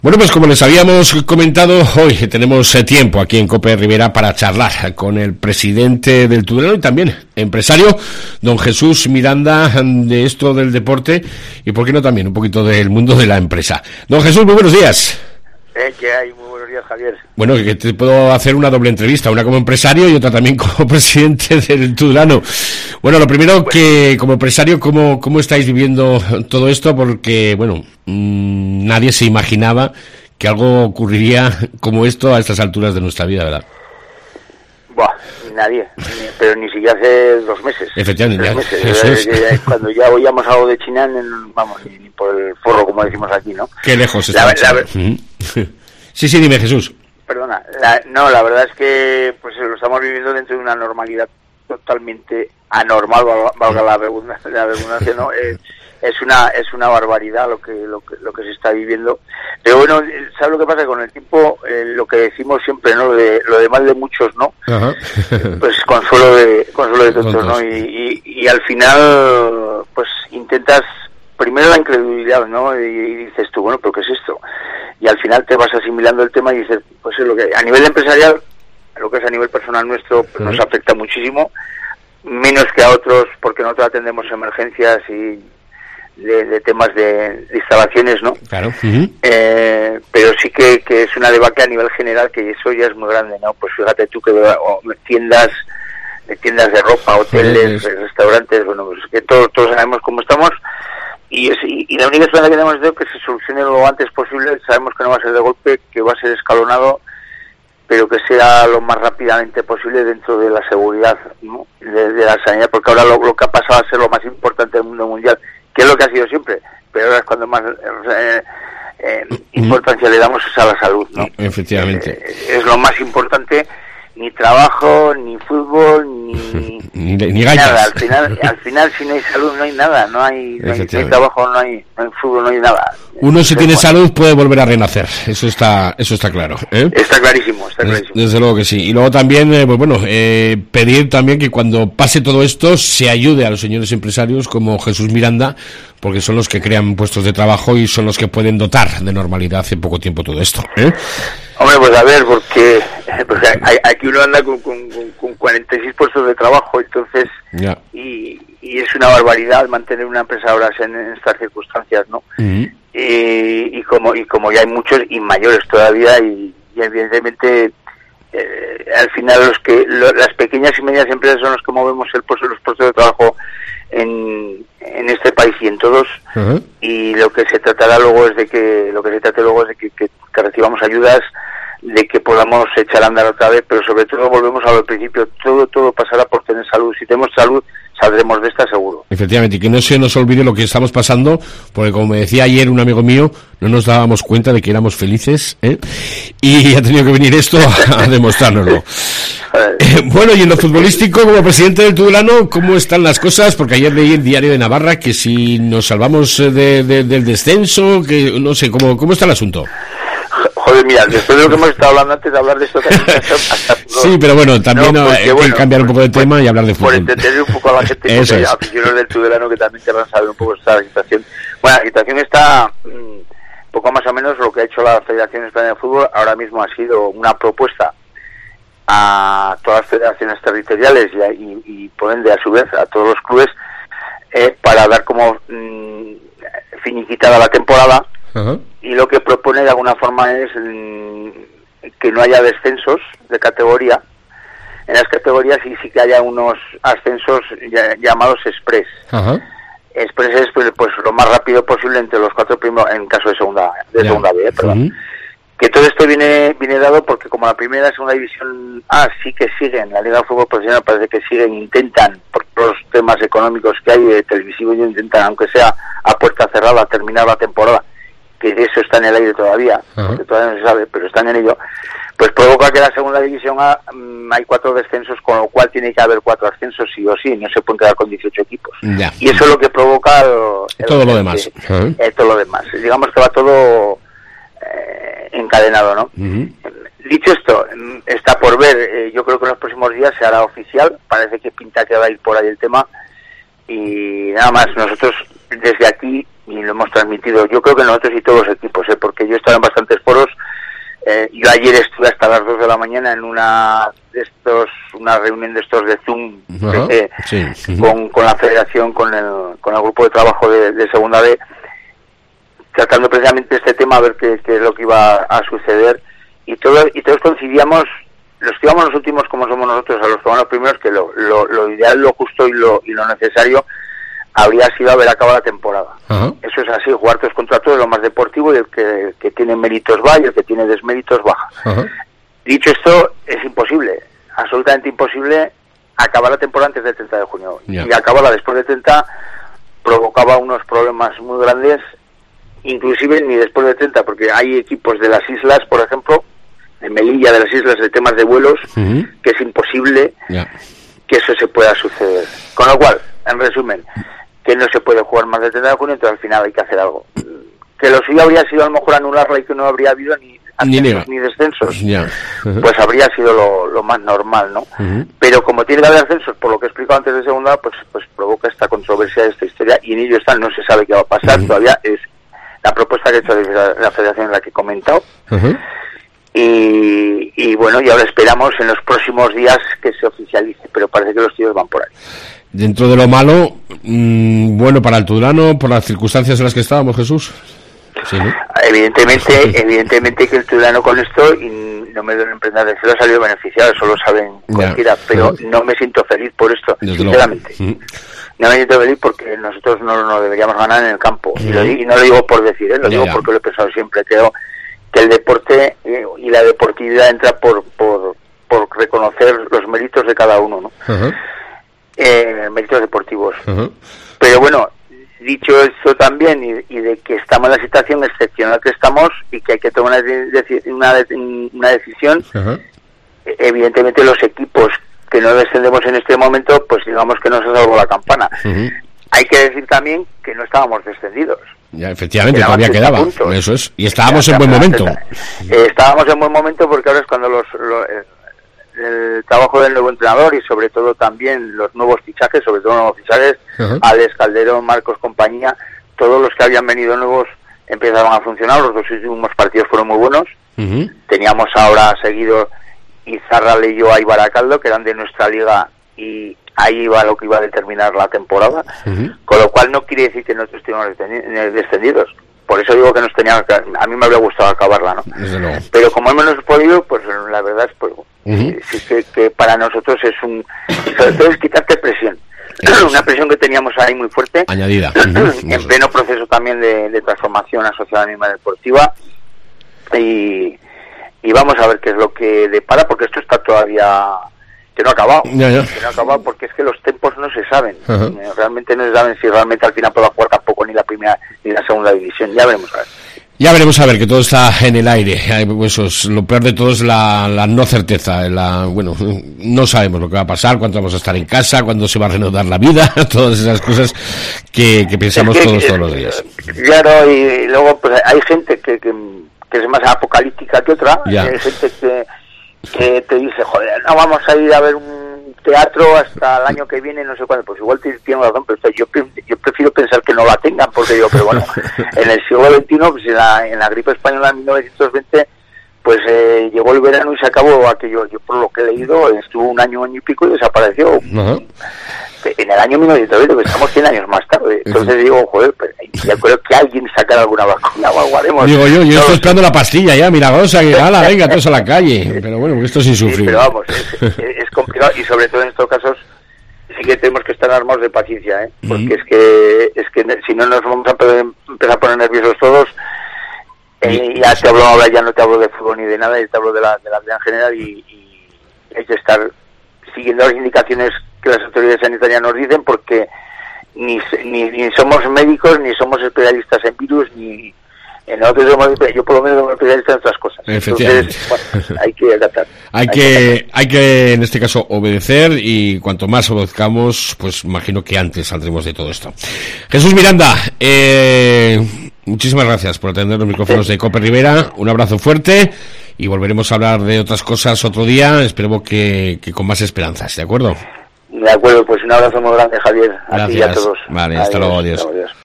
Bueno, pues como les habíamos comentado, hoy tenemos tiempo aquí en COPE Rivera para charlar con el presidente del Tudelano y también empresario, don Jesús Miranda, de esto del deporte y, por qué no, también un poquito del mundo de la empresa. Don Jesús, muy buenos días. ¿Qué hay? Muy buenos días, Javier. Bueno, que te puedo hacer una doble entrevista, una como empresario y otra también como presidente del Tudelano. Bueno, lo primero, que como empresario, ¿cómo estáis viviendo todo esto? Porque, bueno, nadie se imaginaba que algo ocurriría como esto a estas alturas de nuestra vida, ¿verdad? Buah, nadie, pero ni siquiera hace 2 meses. Efectivamente, 3 meses. Eso es. Cuando ya oíamos algo de China, vamos, ni por el forro, como decimos aquí, ¿no? Qué lejos está. Sí, dime, Jesús. Perdona, la verdad es que pues lo estamos viviendo dentro de una normalidad totalmente anormal, valga la redundancia, ¿no? Es una barbaridad lo que se está viviendo. Pero bueno, ¿sabes lo que pasa? Con el tiempo, lo que decimos siempre, ¿no? Lo de mal de muchos, ¿no? Ajá. Pues consuelo de tontos, ¿no? Y al final, pues intentas primero la incredulidad, ¿no? Y dices tú, bueno, ¿pero qué es esto? Y al final te vas asimilando el tema y dices, pues es lo que a nivel empresarial, lo que es a nivel personal nuestro, pues nos afecta muchísimo, menos que a otros, porque nosotros atendemos emergencias y de temas de instalaciones, ¿no? Claro. Pero sí que es una debacle a nivel general, que eso ya es muy grande, ¿no? Pues fíjate tú que tiendas de ropa, hoteles, restaurantes, bueno, pues que todos sabemos cómo estamos. Y la única esperanza que tenemos es que se solucione lo antes posible. Sabemos que no va a ser de golpe, que va a ser escalonado, pero que sea lo más rápidamente posible dentro de la seguridad, ¿no? de la sanidad, porque ahora lo que ha pasado a ser lo más importante del mundo mundial, que es lo que ha sido siempre, pero ahora es cuando más importancia le damos es a la salud, ¿no? Efectivamente. Es lo más importante. Ni trabajo, ni fútbol, ni nada. Al final, si no hay salud, no hay nada. No hay trabajo, no hay fútbol, no hay nada. Uno, si tiene salud, puede volver a renacer. Eso está claro, ¿eh? Está clarísimo. Desde luego que sí. Y luego también, pedir también que cuando pase todo esto se ayude a los señores empresarios como Jesús Miranda, porque son los que crean puestos de trabajo y son los que pueden dotar de normalidad en poco tiempo todo esto, ¿eh? Hombre, pues a ver, porque aquí uno anda con 46 puestos de trabajo, entonces, ya. Y es una barbaridad mantener una empresa ahora en estas circunstancias, ¿no? Y como ya hay muchos y mayores todavía, y evidentemente al final las pequeñas y medianas empresas son los que movemos los puestos de trabajo en este país y en todos. Y lo que se tratará luego es de que recibamos ayudas, de que podamos echar a andar otra vez, pero sobre todo volvemos al principio, todo pasará por tener salud. Si tenemos salud, saldremos de esta seguro. Efectivamente, y que no se nos olvide lo que estamos pasando, porque como me decía ayer un amigo mío, no nos dábamos cuenta de que éramos felices, ¿eh? Y ha tenido que venir esto a demostrárnoslo. Bueno, y en lo futbolístico, como presidente del Tudelano, ¿cómo están las cosas? Porque ayer leí el Diario de Navarra que si nos salvamos del descenso, que no sé, ¿cómo está el asunto? Joder, mira, después de lo que hemos estado hablando antes de hablar de esto, sí, pero bueno, también hay que cambiar un poco de tema y hablar de fútbol. Por entender un poco a la gente, porque aficionados del Tudelano que también querrán saber un poco esta situación. Bueno, la situación está poco más o menos lo que ha hecho la Federación Española de Fútbol. Ahora mismo ha sido una propuesta a todas las federaciones territoriales y por ende, a su vez, a todos los clubes, para dar como finiquitada la temporada. Y lo que propone de alguna forma es que no haya descensos de categoría en las categorías, y sí que haya unos ascensos llamados express. Express es pues lo más rápido posible entre los 4 primeros, en caso de segunda B, perdón. Que todo esto viene dado porque como la primera y segunda división sí que siguen, la Liga de Fútbol Profesional parece que siguen, intentan, por los temas económicos que hay de televisivo, intentan, aunque sea a puerta cerrada, terminar la temporada, que de eso está en el aire todavía, que todavía no se sabe, pero están en ello, pues provoca que la segunda división hay 4 descensos, con lo cual tiene que haber 4 ascensos sí o sí, no se pueden quedar con 18 equipos. Ya. Y eso es lo que provoca todo lo demás. Todo lo demás. Digamos que va todo encadenado, ¿no? Dicho esto, está por ver, yo creo que en los próximos días se hará oficial, parece que pinta que va a ir por ahí el tema, y nada más, nosotros desde aquí y lo hemos transmitido, yo creo que nosotros y todos los equipos, porque yo he estado en bastantes foros. Yo ayer estuve hasta las 2 de la mañana en una reunión de estos de Zoom, con la federación, con el grupo de trabajo de Segunda B, tratando precisamente este tema, a ver qué es lo que iba a suceder, y todos coincidíamos, los que íbamos los últimos como somos nosotros, a los que vamos los primeros, que lo ideal, lo justo y lo necesario habría sido haber acabado la temporada. Uh-huh. Eso es así, jugar todos contra todos, lo más deportivo, y el que tiene méritos va y el que tiene desméritos baja. Uh-huh. Dicho esto, es imposible, absolutamente imposible acabar la temporada antes del 30 de junio. Yeah. Y acabarla después del 30 provocaba unos problemas muy grandes, inclusive ni después del 30, porque hay equipos de las islas, por ejemplo, de Melilla, de las islas, de temas de vuelos, uh-huh, que es imposible que eso se pueda suceder. Con lo cual, en resumen, que no se puede jugar más del 30 de junio, entonces al final hay que hacer algo. Que lo suyo habría sido a lo mejor anularla y que no habría habido ni ascensos ni descensos, uh-huh, pues habría sido lo más normal, ¿no? Uh-huh. Pero como tiene que haber ascensos, por lo que he explicado antes de segunda, pues provoca esta controversia, esta historia, y en ello no se sabe qué va a pasar, uh-huh, todavía es la propuesta que ha hecho la federación, en la que he comentado, uh-huh, y bueno, y ahora esperamos en los próximos días que se oficialice, pero parece que los tiros van por ahí. Dentro de lo malo, bueno para el Tudelano, por las circunstancias en las que estábamos, Jesús. Sí, ¿no? Evidentemente que el Tudelano con esto, y no me duele emprender de cero, ha salido beneficiado, eso lo saben cualquiera, pero no me siento feliz por esto, sinceramente. No me siento feliz porque nosotros no deberíamos ganar en el campo, y no lo digo por decir, lo digo porque lo he pensado siempre. Creo que el deporte y la deportividad entra por reconocer los méritos de cada uno, ¿no? Uh-huh. Méritos deportivos. Uh-huh. Pero bueno, dicho esto también, y de que estamos en la situación excepcional que estamos y que hay que tomar una decisión, uh-huh, evidentemente los equipos que no descendemos en este momento, pues digamos que nos ha salvado la campana. Uh-huh. Hay que decir también que no estábamos descendidos. Ya, efectivamente, todavía quedaba. Puntos. Eso es. Y estábamos en buen momento. Estábamos en buen momento porque ahora es cuando el trabajo del nuevo entrenador y sobre todo también los nuevos fichajes, uh-huh, Alex, Calderón, Marcos, compañía, todos los que habían venido nuevos empezaron a funcionar. Los 2 últimos partidos fueron muy buenos. Uh-huh. Teníamos ahora seguido Izarra, Leyo y Baracaldo, que eran de nuestra liga, y ahí iba lo que iba a determinar la temporada. Uh-huh. Con lo cual no quiere decir que nosotros estemos descendidos. Por eso digo que a mí me habría gustado acabarla, ¿no? Pero como hemos podido, pues la verdad es pues, uh-huh, sí que para nosotros sobre todo es quitarte presión. Una presión que teníamos ahí muy fuerte, añadida, uh-huh, en pleno proceso también de transformación asociada a la misma deportiva, y vamos a ver qué es lo que depara, porque esto está todavía que no ha acabado, que no ha acabado, porque es que los tempos no se saben, uh-huh, realmente no se saben si realmente al final puede jugar tampoco ni la primera ni la segunda división. Ya veremos a ver. Ya veremos a ver, que todo está en el aire. Pues lo peor de todo es la no certeza. Bueno, no sabemos lo que va a pasar, cuánto vamos a estar en casa, cuándo se va a reanudar la vida, todas esas cosas que pensamos todos los días. Claro, y luego pues hay gente que es más apocalíptica que otra. Hay gente que te dice, joder, no vamos a ir a ver un teatro hasta el año que viene, no sé cuándo. Pues igual tienen razón, pero yo prefiero pensar que no la tengan, porque digo, pero bueno, en el siglo XXI, pues en la gripe española en 1920, pues llegó el verano y se acabó aquello. Yo por lo que he leído, estuvo un año y pico y desapareció. Uh-huh. En el año 1920, pues estamos 100 años más tarde. Entonces digo, joder, pues, ya creo que alguien sacará alguna vacuna o algo haremos. Digo yo estoy esperando la pastilla ya, milagrosa, que venga, todos a la calle. Pero bueno, esto es insufrible. Sí, pero vamos, es complicado, y sobre todo en estos casos sí que tenemos que estar armados de paciencia, porque es que si no nos vamos a empezar a poner nerviosos todos. Ya te hablo ahora, ya no te hablo de fútbol ni de nada, ya te hablo de la vida en general, y hay que estar siguiendo las indicaciones que las autoridades sanitarias nos dicen, porque ni somos médicos, ni somos especialistas en virus, ni yo por lo menos soy especialista en otras cosas. Entonces, bueno, hay que adaptar. Hay que en este caso obedecer, y cuanto más obedezcamos, pues imagino que antes saldremos de todo esto. Jesús Miranda, muchísimas gracias por atender los micrófonos de COPE Rivera. Un abrazo fuerte, y volveremos a hablar de otras cosas otro día. Esperemos que con más esperanzas, ¿de acuerdo? De acuerdo, pues un abrazo muy grande, Javier. Gracias. A ti y a todos. Vale, hasta luego, adiós.